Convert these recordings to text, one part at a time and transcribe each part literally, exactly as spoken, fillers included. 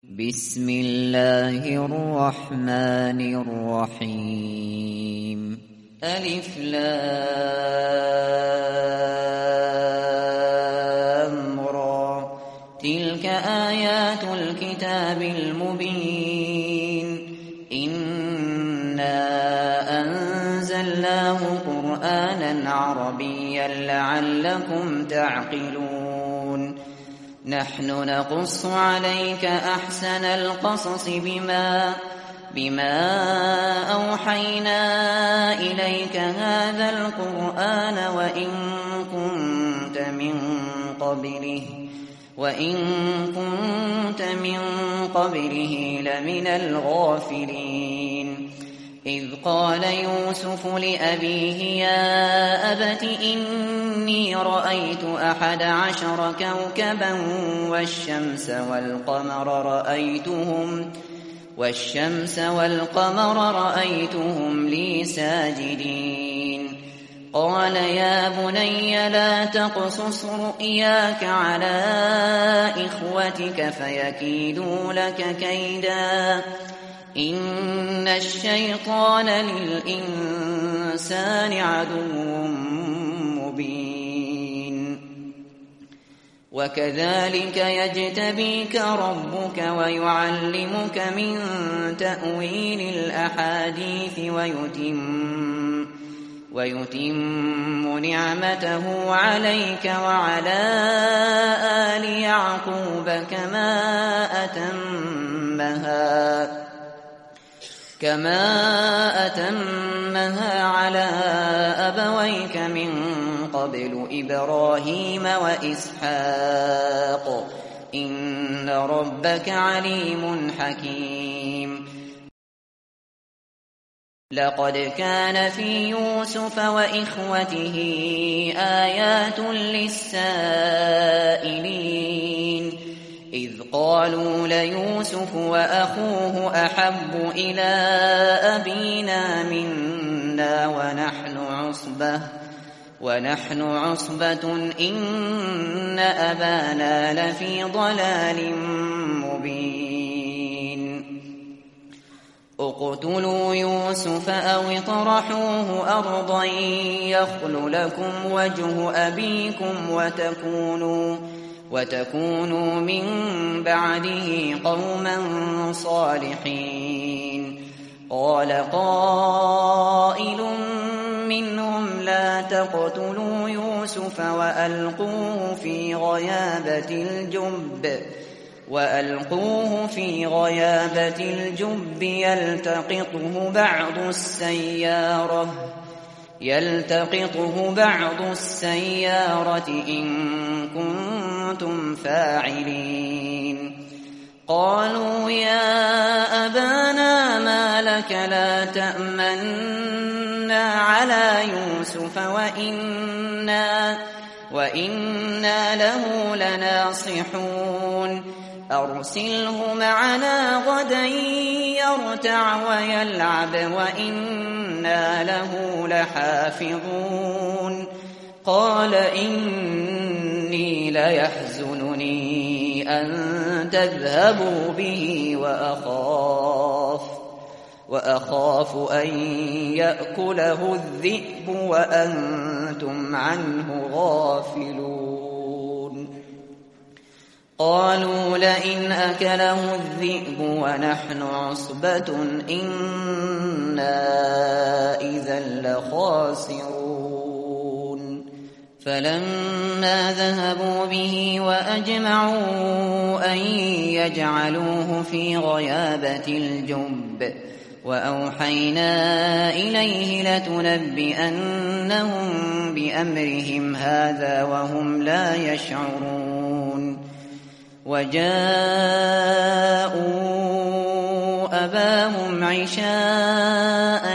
بسم الله الرحمن الرحيم ألف لام را تلك آيات الكتاب المبين إنا أنزلناه قرآنا عربيا لعلكم تعقلون نحن نقص عليك أحسن القصص بما بما أوحينا إليك هذا القرآن وإن كنت من قبله وإن كنت من قبله لمن الغافلين إذ قال يوسف لأبيه يا أبت إني رأيت أحد عشر كوكبا والشمس والقمر رأيتهم والشمس والقمر رأيتهم لي ساجدين قال يا بني لا تقصص رؤياك على إخوتك فيكيدوا لك كيدا إن الشيطان للإنسان عدو مبين وكذلك يجتبيك ربك ويعلمك من تأويل الأحاديث ويتم ويتم نعمته عليك وعلى آل يعقوب كما أتمها كما أتمها على أبويك من قبل إبراهيم وإسحاق إن ربك عليم حكيم لقد كان في يوسف وإخوته آيات للسائلين إذ قالوا ليوسف وأخوه أحب إلى أبينا منا ونحن عصبة ونحن عصبة إن أبانا لفي ضلال مبين اقتلوا يوسف أو اطرحوه أرضا يخل لكم وجه أبيكم وتكونوا وتكونوا من بعده قوما صالحين قال قائل منهم لا تقتلوا يوسف وألقوه في غيابة الجب وألقوه في غيابة الجب يلتقطه بعض السيارة يلتقطه بعض السيارة إن كنتم فاعلين قالوا يا أبانا ما لك لا تأمنا على يوسف وإنا وإنا له لناصحون أرسله معنا غدا يرتع ويلعب وإنا له لحافظون قال إني ليحزنني أن تذهبوا به وأخاف وأخاف أن يأكله الذئب وأنتم عنه غافلون قالوا لئن أكله الذئب ونحن عصبة إنا إذا لخاسرون فلما ذهبوا به وأجمعوا أن يجعلوه في غيابة الجب وأوحينا إليه لتنبئنهم بأمرهم هذا وهم لا يشعرون وجاءوا أباهم عشاء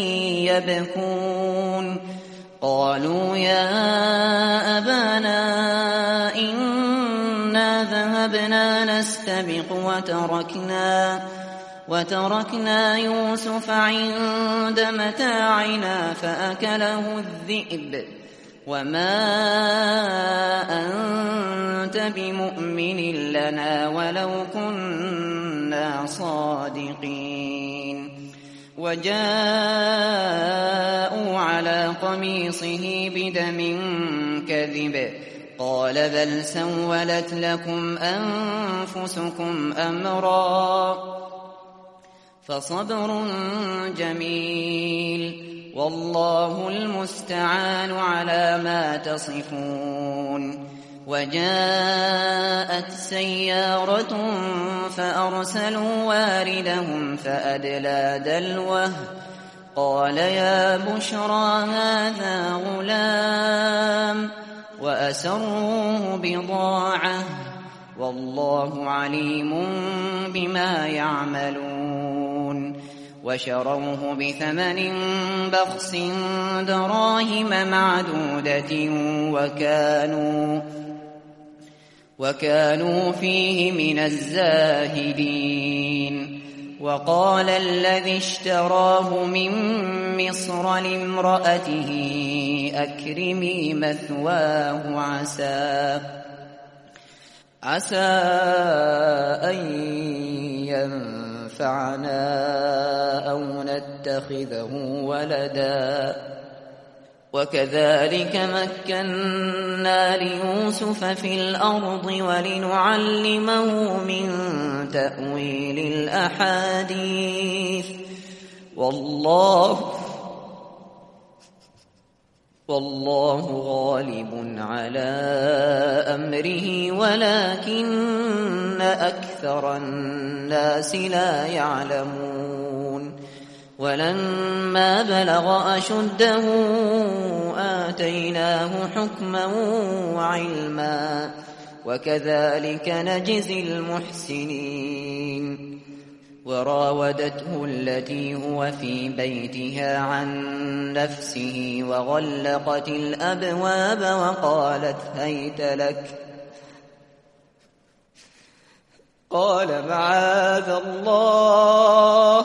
يبكون قالوا يا أبانا إنا ذهبنا نستبق وتركنا وتركنا يوسف عند متاعنا فأكله الذئب وما أنت بمؤمن لنا ولو كنا صادقين وجاءوا على قميصه بدم كذب قال بل سولت لكم أنفسكم أمرا فصبر جميل والله المستعان على ما تصفون وجاءت سيارة فأرسلوا واردهم فأدلى دلوه قال يا بشرى هذا غلام وأسروه بضاعة والله عليم بما يعملون وشروه بثمن بخس دراهم معدودة وكانوا وكانوا فيه من الزاهدين وقال الذي اشتراه من مصر لامرأته أكرمي مثواه عسى عسى أن ينفعنا أو نتخذه ولدا وكذلك مكنا ليوسف في الأرض ولنعلمه من تأويل الأحاديث والله والله غالب على أمره ولكن أكثر الناس لا يعلمون ولما بلغ أشده آتيناه حكما وعلما وكذلك نجزي المحسنين وراودته التي هو في بيتها عن نفسه وغلقت الأبواب وقالت هيت لك قال معاذ الله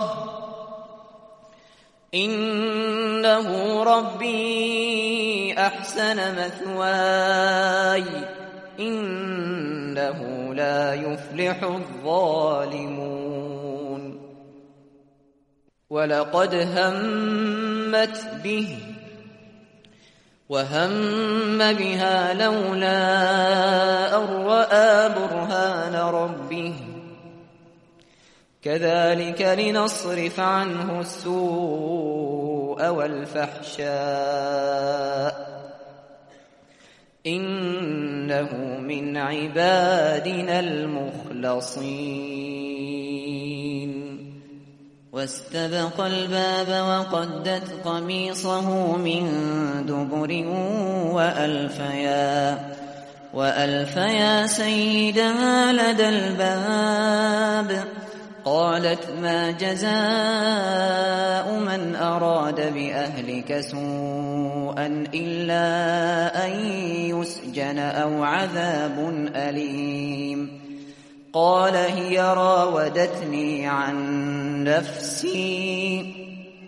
إنه ربي أحسن مثواي إنه لا يفلح الظالمون ولقد همت به وهم بها لولا أن رأى برهان ربه كذلك لنصرف عنه السوء والفحشاء إنه من عبادنا المخلصين واستبق الباب وقدت قميصه من دبر وألفيا وألفيا سيدها لدى الباب قالت ما جزاء من أراد بأهلك سوءا إلا أن يسجن أو عذاب أليم قال هي راودتني عن نفسي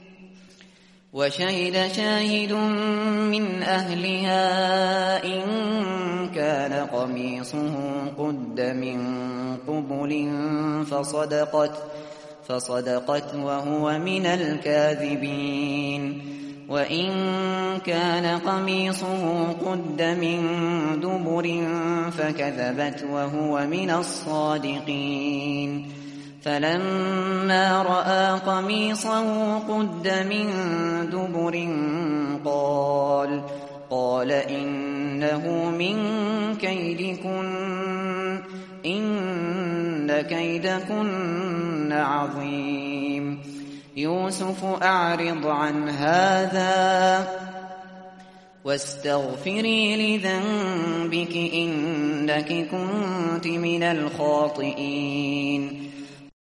وشهد شاهد من أهلها إن كان قميصه قد من قبل فصدقت فصدقت وهو من الكاذبين وإن كان قميصه قد من دبر فكذبت وهو من الصادقين فلما رأى قميصه قد من دبر قال قال إنه من كيدكن إن كيدكن عظيم يوسف أعرض عن هذا واستغفري لذنبك إنك كنت من الخاطئين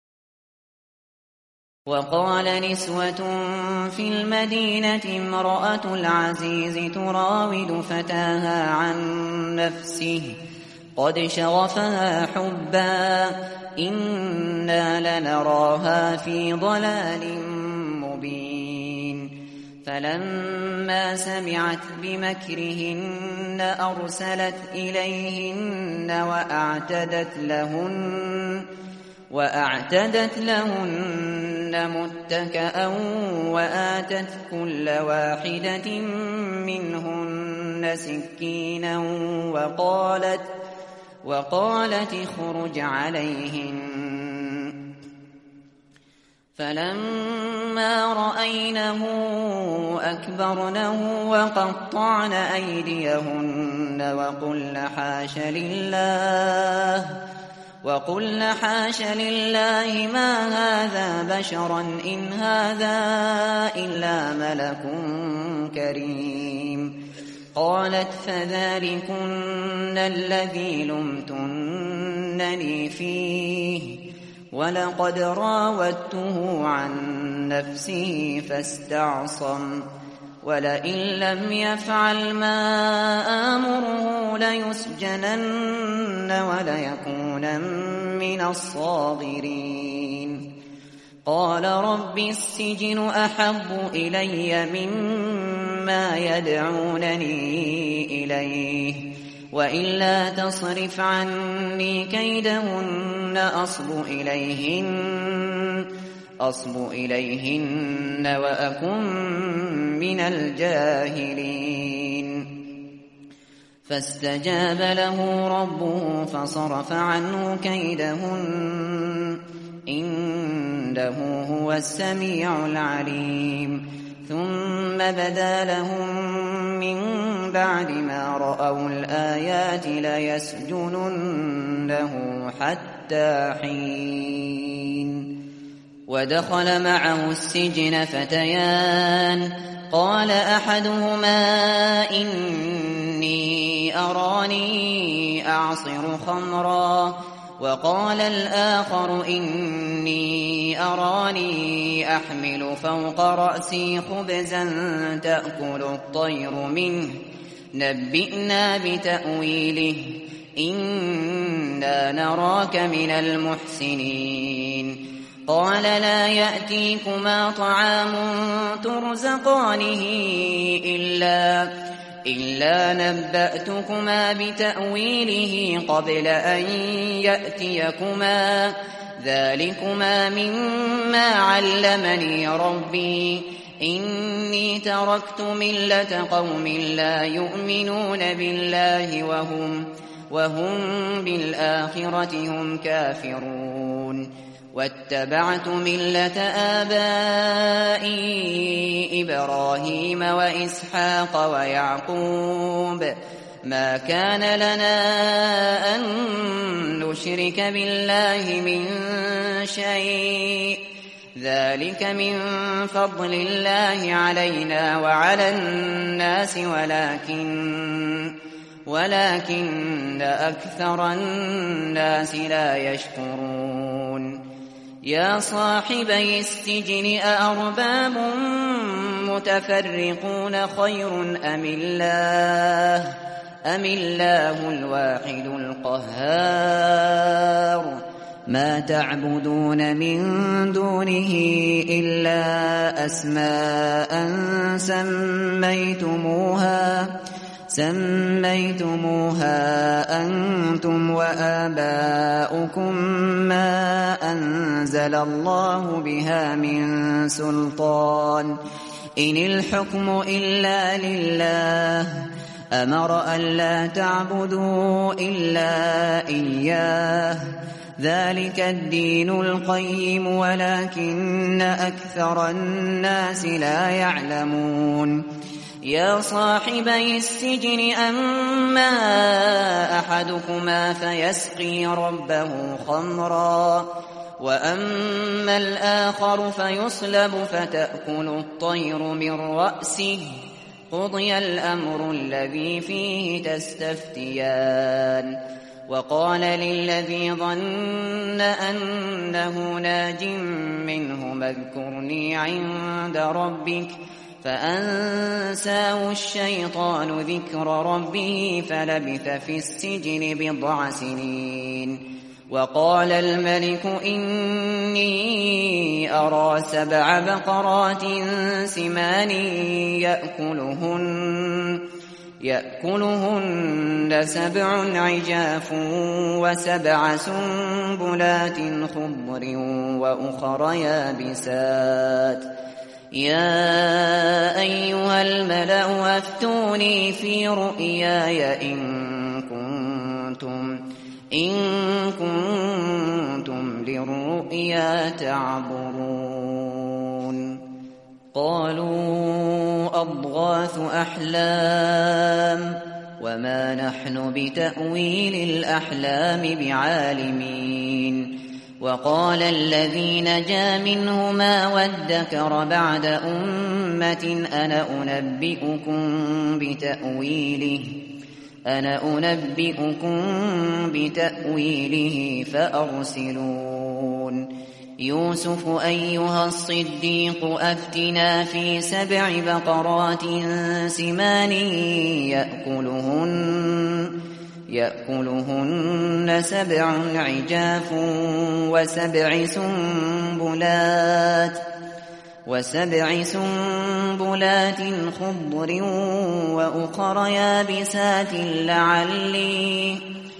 وقال نسوة في المدينة امرأة العزيز تراود فتاها عن نفسه قد شغفها حبا إنا لنراها في ضلال مبين فلما سمعت بمكرهن أرسلت إليهن وأعتدت لهن وأعتدت لهن متكأ وآتت كل واحدة منهن سكينا وقالت وقالت اخرج عليهن. فلما رأينه أكبرنه وقطعن أيديهن وقلن حاش لله وقلن حاش لله ما هذا بشرا إن هذا إلا ملك كريم. قالت فذلكن الذي لمتنني فيه ولقد راودته عن نفسه فاستعصم ولئن لم يفعل ما آمره ليسجنن وليكونن من الصاغرين. قال رب السجن أحب إلي مما يدعونني إليه وإلا تصرف عني كيدهن أصب إليهن أصب إليهن وأكن من الجاهلين. فاستجاب له ربه فصرف عنه كيدهن إنه هو السميع العليم. ثم بدا لهم من بعد ما رأوا الآيات ليسجننه حتى حين. ودخل معه السجن فتيان قال أحدهما إني أراني أعصر خمرا وقال الآخر إني أراني أحمل فوق رأسي خبزا تأكل الطير منه نبئنا بتأويله إنا نراك من المحسنين. قال لا يأتيكما طعام ترزقانه إلا إلا نبأتكما بتأويله قبل أن يأتيكما ذلكما مما علمني ربي إني تركت ملة قوم لا يؤمنون بالله وهم وهم بالآخرة هم كافرون واتبعت ملة آبائي إبراهيم وإسحاق ويعقوب ما كان لنا أن نشرك بالله من شيء ذلك من فضل الله علينا وعلى الناس ولكن ولكن أكثر الناس لا يشكرون. يا صاحبي السجن أأرباب متفرقون خير أم الله أم الله الواحد القهار. ما تعبدون من دونه إلا أسماء سميتموها سميتموها أنتم وآباؤكم ما أنزل الله بها من سلطان إن الحكم إلا لله أمر ألا تعبدوا إلا إياه ذلك الدين القيم ولكن أكثر الناس لا يعلمون. يا صاحبي السجن أما أحدكما فيسقي ربه خمرا وأما الآخر فيصلب فتأكل الطير من رأسه قضي الأمر الذي فيه تستفتيان. وقال للذي ظن أنه ناج منه اذكرني عند ربك فأنساه الشيطان ذكر ربه فلبث في السجن بضع سنين وقال الملك إني أرى سبع بقرات سمان يأكلهن, يأكلهن سبع عجاف وسبع سنبلات خضر وأخر يابسات يا أيها الملأ أفتوني في رؤياي إن كنتم إن كنتم للرؤيا تعبرون. قالوا أضغاث أحلام وما نحن بتأويل الأحلام بعالمين. وقال الذي نجا منهما وادكر بعد أمة أنا أنبئكم بتأويله أنا أنبئكم بتأويله فأرسلون. يوسف أيها الصديق أفتنا في سبع بقرات سمان يأكلهن يأكلهن سبع عجاف وسبع سنبلات وسبع سنبلات خضر وأخر يابسات لعلي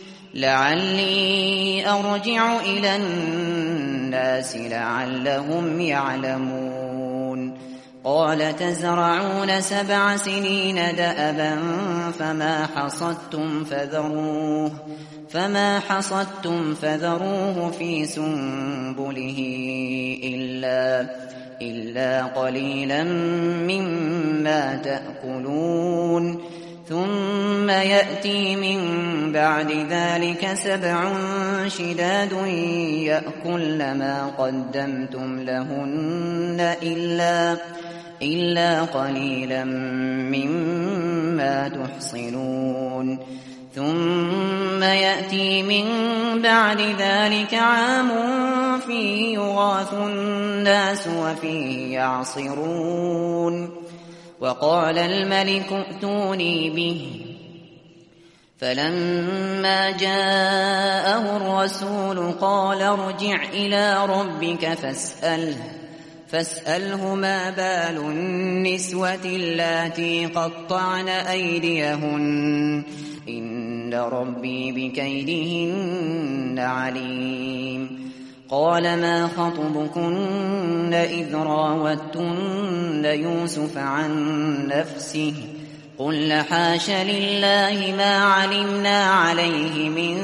لعلي أرجع إلى الناس لعلهم يعلمون. قال تزرعون سبع سنين دأبا فما حصدتم فذروه فما حصدتم فذروه في سنبله إلا إلا قليلا مما تأكلون. ثم يأتي من بعد ذلك سبع شداد يأكل ما قدمتم لهن إلا إلا قليلا مما تحصنون. ثم يأتي من بعد ذلك عام فيه يغاث الناس وفيه يعصرون. وقال الملك ائتوني به فلما جاءه الرسول قال ارجع إلى ربك فاسأله فاسأله ما بال النسوة اللاتي قطعن أيديهن إن ربي بكيدهن عليم. قال ما خطبكن إذ راوتن يوسف عن نفسه قلن حاش لله ما علمنا عليه من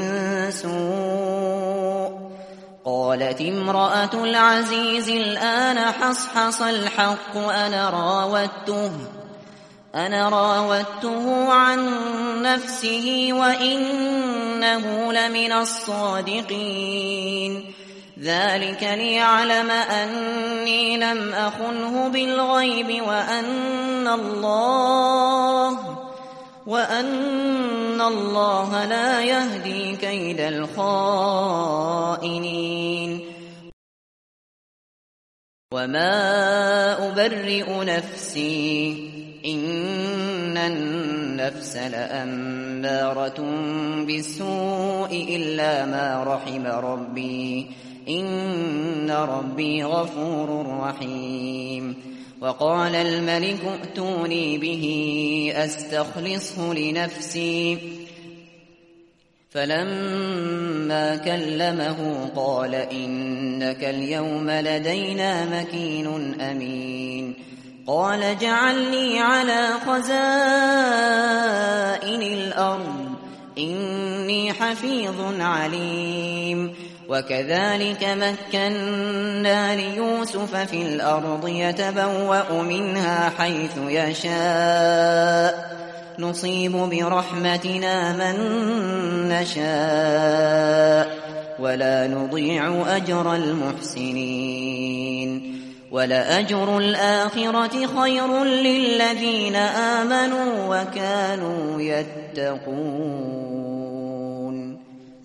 سوء. قالت امرأة العزيز الآن حصحص الحق أنا راودته أنا راودته عن نفسه وإنه لمن الصادقين. ذلك ليعلم أني لم أخنه بالغيب وأن الله وأن الله لا يهدي كيد الخائنين. وما أبرئ نفسي إن النفس لأمارة بالسوء إلا ما رحم ربي إن ربي غفور رحيم. وقال الملك ائتوني به أستخلصه لنفسي فلما كلمه قال إنك اليوم لدينا مكين أمين. قال اجعلني على خزائن الأرض إني حفيظ عليم. وكذلك مكنا ليوسف في الأرض يتبوأ منها حيث يشاء نصيب برحمتنا من نشاء ولا نضيع أجر المحسنين. ولأجر الآخرة خير للذين آمنوا وكانوا يتقون.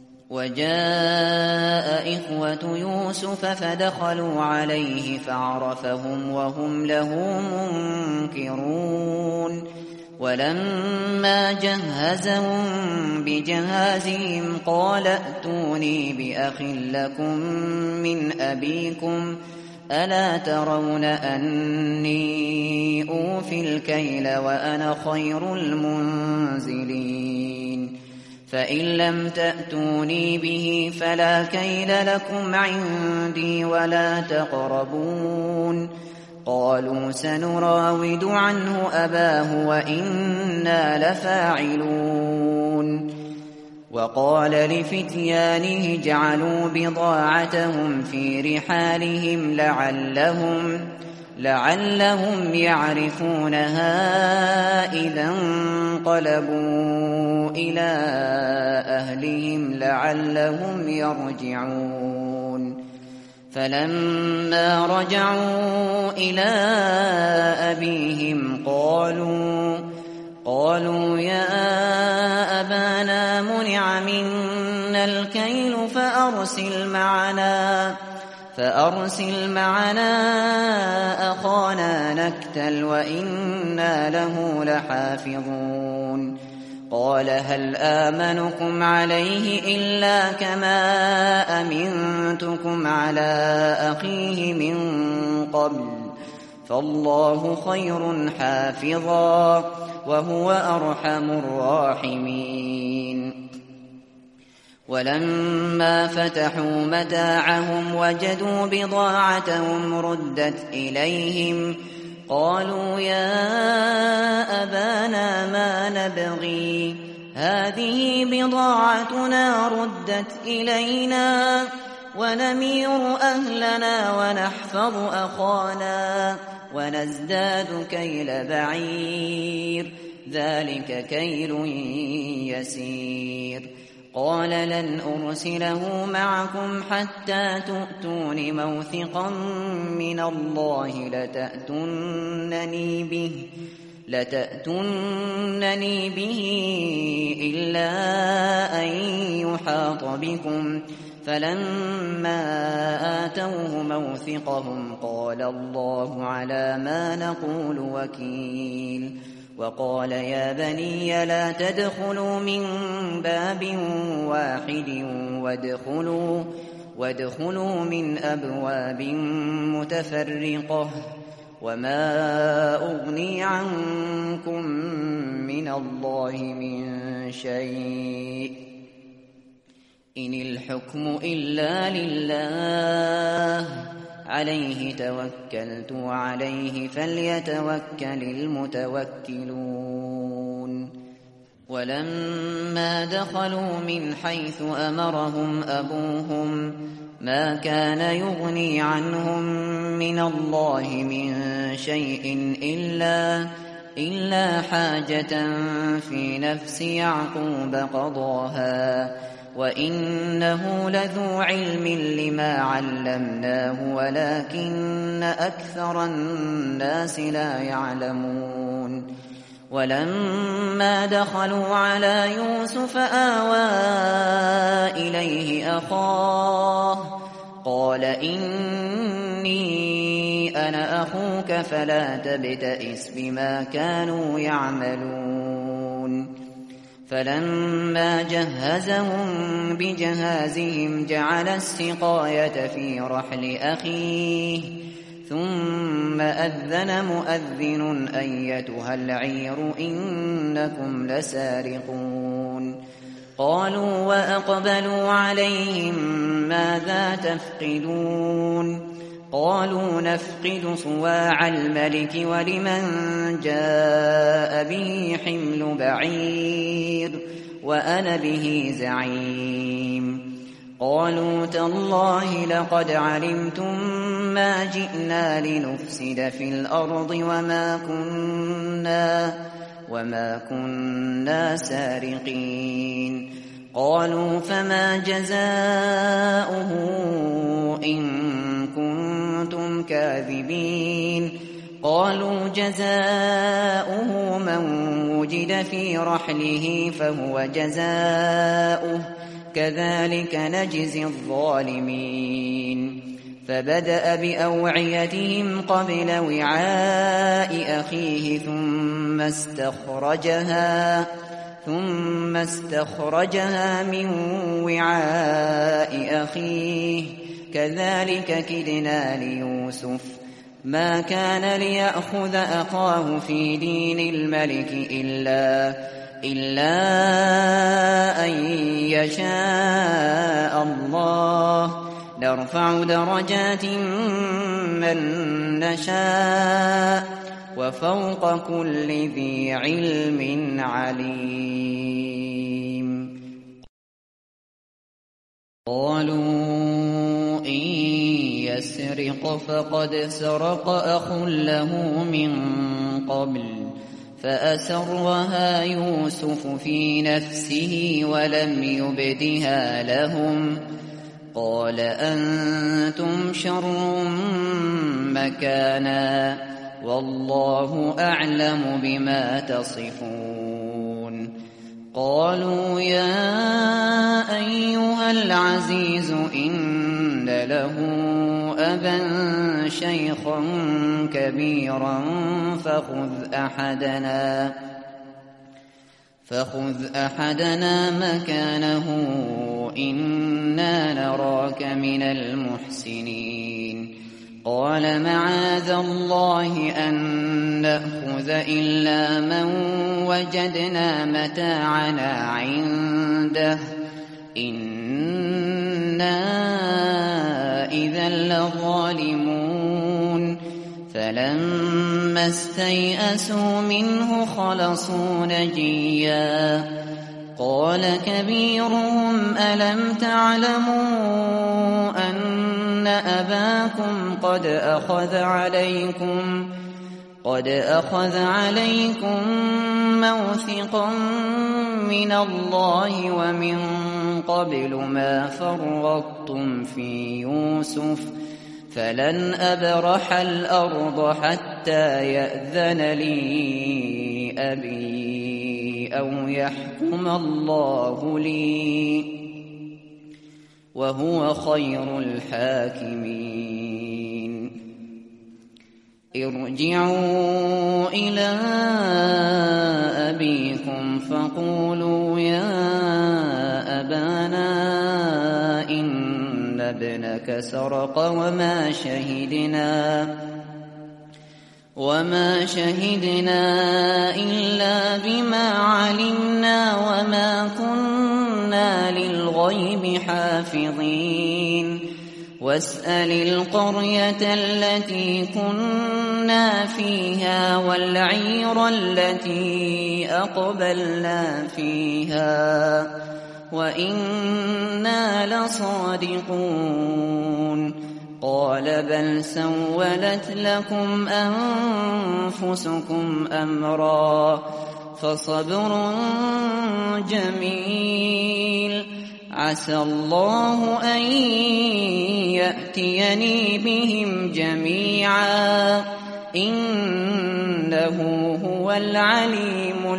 وجاء إخوة يوسف فدخلوا عليه فعرفهم وهم له منكرون. ولما جهزهم بجهازهم قال ائتوني بأخ لكم من أبيكم ألا ترون أني أوفي الكيل وأنا خير المنزلين فإن لم تأتوني به فلا كيل لكم عندي ولا تقربون قالوا سنراود عنه أباه وإنا لفاعلون وقال لفتيانه اجعلوا بضاعتهم في رحالهم لعلهم لعلهم يعرفونها إذا انقلبوا إلى أهلهم لعلهم يرجعون فلما رجعوا إلى أبيهم قالوا قالوا يا أبانا منع منا الكيل فأرسل معنا فأرسل معنا أخانا نكتل وإنا له لحافظون قال هل آمنكم عليه إلا كما أمنتكم على أخيه من قبل فالله خير حافظا وهو أرحم الراحمين ولما فتحوا متاعهم وجدوا بضاعتهم ردت إليهم قالوا يا أبانا ما نبغي هذه بضاعتنا ردت إلينا ونمير أهلنا ونحفظ أخانا ونزداد كيل بعير ذلك كيل يسير قال لن أرسله معكم حتى تؤتون موثقا من الله لتأتونني به لتأتونني به إلا أن يحاط بكم فلما آتوه موثقهم قال الله على ما نقول وكيل وقال يا بني لا تدخلوا من باب واحد وادخلوا, وادخلوا من أبواب متفرقة وما أغني عنكم من الله من شيء إن الحكم إلا لله عليه توكلت وعليه فليتوكل المتوكلون ولما دخلوا من حيث أمرهم أبوهم ما كان يغني عنهم من الله من شيء إلا, إلا حاجة في نفس يعقوب قضاها وإنه لذو علم لما علمناه ولكن أكثر الناس لا يعلمون ولما دخلوا على يوسف آوى إليه أخاه قال إني أنا أخوك فلا تبتئس بما كانوا يعملون فلما جهزهم بجهازهم جعل السقاية في رحل أخيه ثم أذن مؤذن أيتها العير إنكم لسارقون قالوا وأقبلوا عليهم ماذا تفقدون قالوا نفقد صواع الملك ولمن جاء به حمل بعير وأنا به زعيم قالوا تالله لقد علمتم ما جئنا لنفسد في الأرض وما كنا وما كنا سارقين قالوا فما جزاؤه إن كنتم كاذبين قالوا جزاؤه من وجد في رحله فهو جزاؤه كذلك نجزي الظالمين فبدأ بأوعيتهم قبل وعاء أخيه ثم استخرجها ثم استخرجها من وعاء أخيه كذلك كدنا ليوسف ما كان ليأخذ أخاه في دين الملك إلا إلا أن يشاء الله نرفع درجات من نشاء وفوق كل ذي علم عليم. قالوا إن يسرق فقد سرق أخ له من قبل فأسرها يوسف في نفسه ولم يبدها لهم قال أنتم شر مكانا والله أعلم بما تصفون. قالوا يا أيها العزيز إن له أبا شيخا كبيرا فخذ أحدنا فخذ أحدنا مكانه إنا نراك من المحسنين. قال معاذ الله أن نأخذ إلا من وجدنا متاعنا عنده إنا إذا لظالمون. فلما استيئسوا منه خلصوا نجيا قال كبيرهم ألم تعلموا أن أباكم قد أخذ عليكم قد أخذ عليكم موثقا من الله ومن قبل ما فرطتم في يوسف فلن أبرح الأرض حتى يأذن لي أبي أو يحكم الله لي وهو خير الحاكمين. ارجعوا إلى أبيكم فقولوا يا أبانا إن ابنك سرق وما شهدنا وما شهدنا إلا بما علمنا وما كنا للغيب حافظين. واسأل القرية التي كنا فيها والعير التي أقبلنا فيها وإنا لصادقون. قال بل سولت لكم أنفسكم أمرا فصبر جميل عسى الله أن يأتيني بهم جميعا إنه هو العليم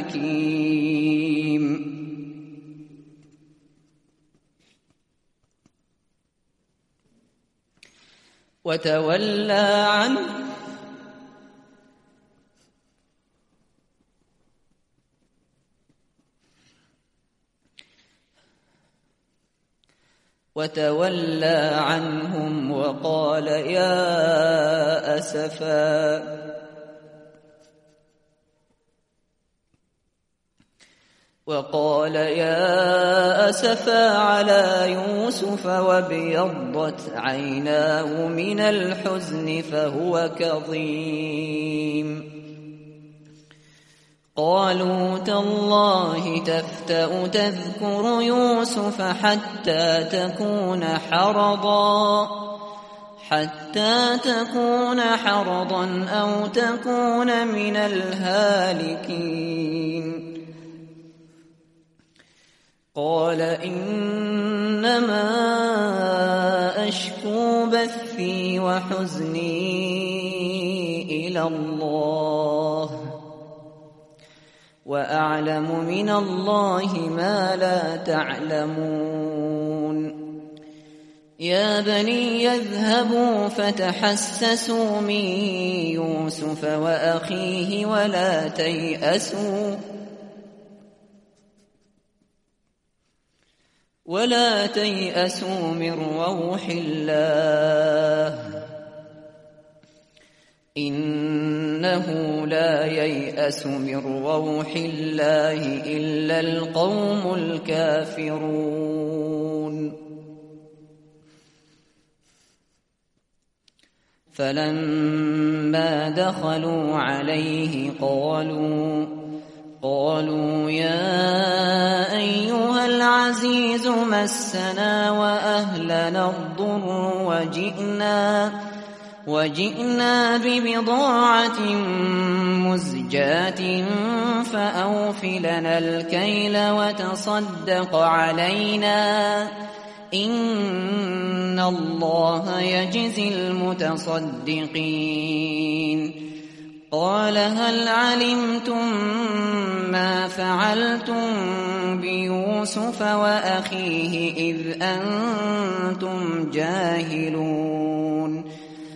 الحكيم. وتولى عنه وتولى عنهم وقال يا أسفا وقال يا أسفا على يوسف وابيضت عيناه من الحزن فهو كظيم. قالوا تالله تفتأ تذكر يوسف حتى تكون حرضا حتى تكون حرضا أو تكون من الهالكين. قال إنما أشكو بثي وحزني إلى الله وأعلم من الله ما لا تعلمون. يا بني اذهبوا فتحسسوا من يوسف وأخيه ولا تيأسوا ولا تيأسوا من روح الله إنه لا ييأس من روح الله إلا القوم الكافرون فلما دخلوا عليه قالوا قالوا يا أيها العزيز مسنا وأهلنا الضر وجئنا وجئنا ببضاعة مزجاة فأوف لنا الكيل وتصدق علينا إن الله يجزي المتصدقين قال هل علمتم ما فعلتم بيوسف وأخيه إذ أنتم جاهلون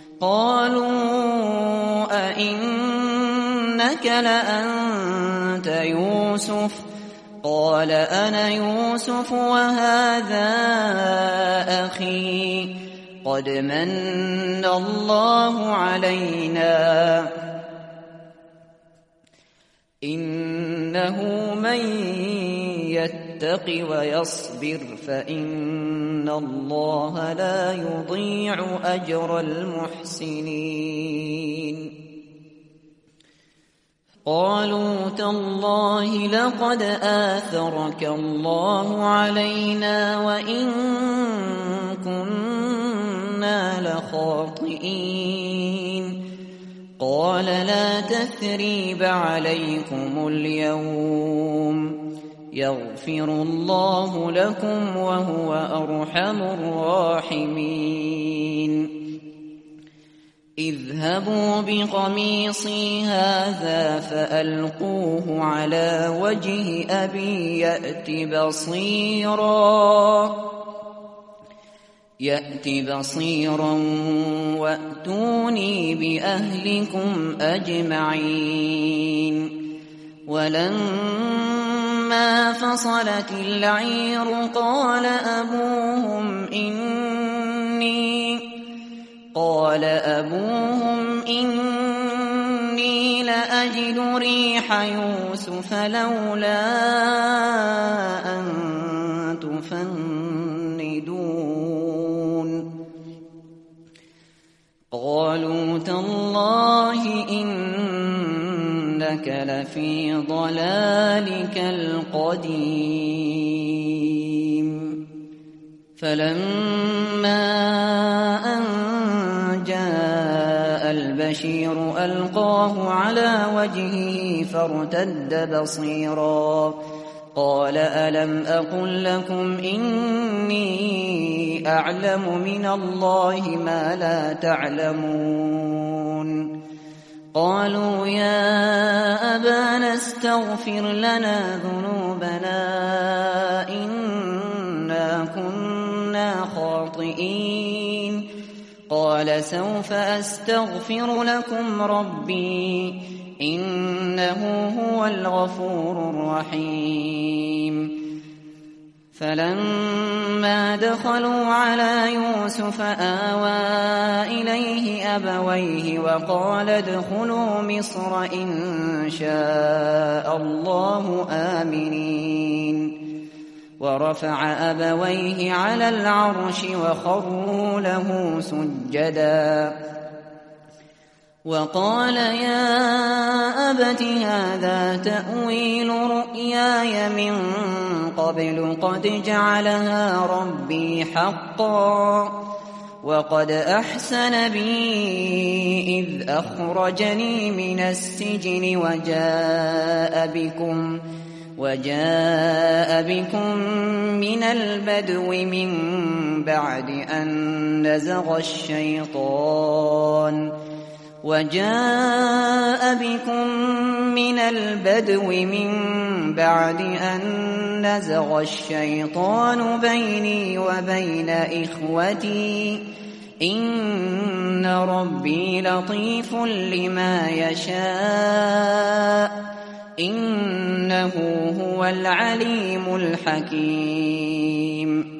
قالوا أئنك لأنت يوسف قال أنا يوسف وهذا أخي قد من الله علينا إنه من يتق ويصبر فإن الله لا يضيع أجر المحسنين قالوا تالله لقد آثرك الله علينا وإن كنا لخاطئين قال لا تثريب عليكم اليوم يغفر الله لكم وهو أرحم الراحمين اذهبوا بقميصي هذا فألقوه على وجه أبي يأت بصيرا يأت بصيرا وأتوني بأهلكم أجمعين ولما فصلت العير قال أبوهم إني قال أبوهم إني لأجد ريح يوسف لولا أن تفندون قالوا تالله إنك لفي ضلالك القديم فلما أن جاء البشير ألقاه على وجهه فارتد بصيرا قال ألم أقل لكم إني أعلم من الله ما لا تعلمون قالوا يا أبانا استغفر لنا ذنوبنا إنا كنا خاطئين قال سوف أستغفر لكم ربي إنه هو الغفور الرحيم فلما دخلوا على يوسف آوى إليه أبويه وقال ادخلوا مصر إن شاء الله آمنين ورفع أبويه على العرش وخروا له سجدا وقال يا أبت هذا تأويل رؤياي من قبل قد جعلها ربي حقا وقد أحسن بي إذ أخرجني من السجن وجاء بكم وجاء بكم من البدو من بعد أن نزغ الشيطان وجاء بكم من البدو من بعد أن نزغ الشيطان بيني وبين إخوتي إن ربي لطيف لما يشاء إنه هو العليم الحكيم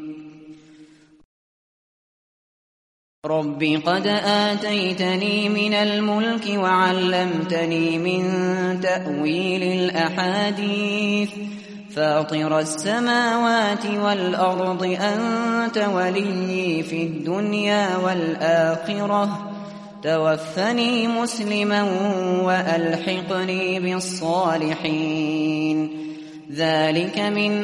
رب قد آتيتني من الملك وعلمتني من تأويل الأحاديث فاطر السماوات والأرض أنت ولي في الدنيا والآخرة توفني مسلما وألحقني بالصالحين ذلك من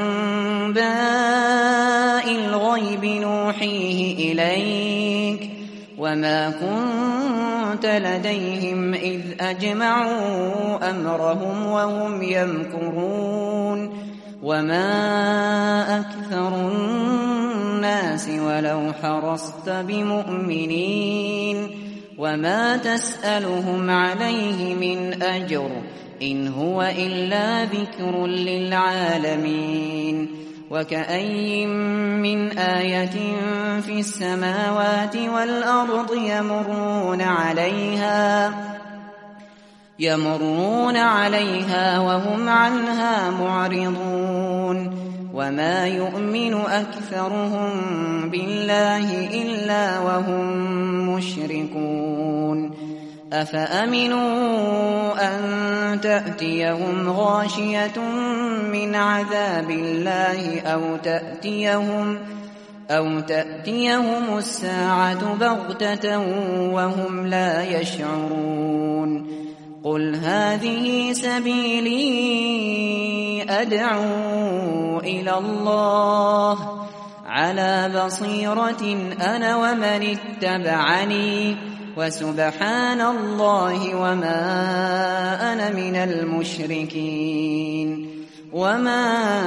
أنباء الغيب نوحيه إليك وما كنت لديهم إذ أجمعوا أمرهم وهم يمكرون وما أكثر الناس ولو حرصت بمؤمنين وما تسألهم عليه من أجر إن هو إلا ذكر للعالمين وكأي من آية في السماوات والأرض يمرون عليها يمرون عليها وهم عنها معرضون وما يؤمن أكثرهم بالله إلا وهم مشركون أفأمنوا أن تأتيهم غاشية من عذاب الله أو تأتيهم أو تأتيهم الساعة بغتة وهم لا يشعرون قل هذه سبيلي أدعو إلى الله على بصيرة أنا ومن اتبعني وسبحان الله وما أنا من المشركين وما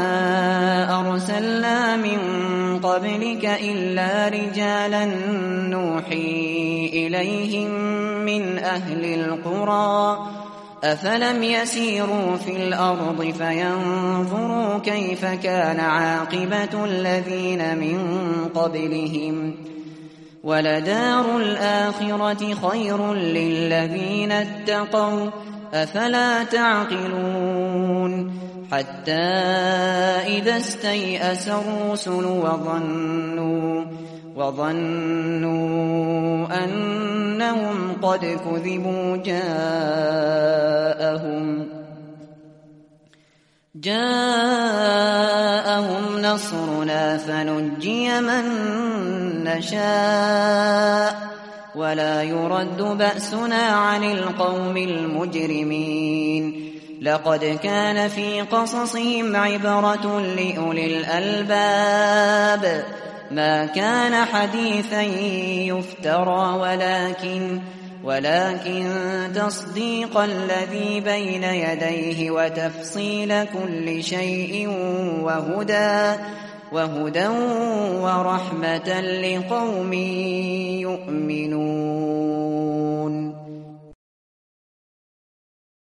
أرسلنا من قبلك إلا رجالا نوحي إليهم من أهل القرى أفلم يسيروا في الأرض فينظروا كيف كان عاقبة الذين من قبلهم ولدار الآخرة خير للذين اتقوا أفلا تعقلون حتى إذا استيأس الرسل وظنوا وظنوا أنهم قد كذبوا جاءهم جاءهم نصرنا فنجي من نشاء ولا يرد بأسنا عن القوم المجرمين لقد كان في قصصهم عبرة لأولي الألباب ما كان حديثا يفترى ولكن ولكن تصديق الذي بين يديه وتفصيل كل شيء وهدى وهدى ورحمة لقوم يؤمنون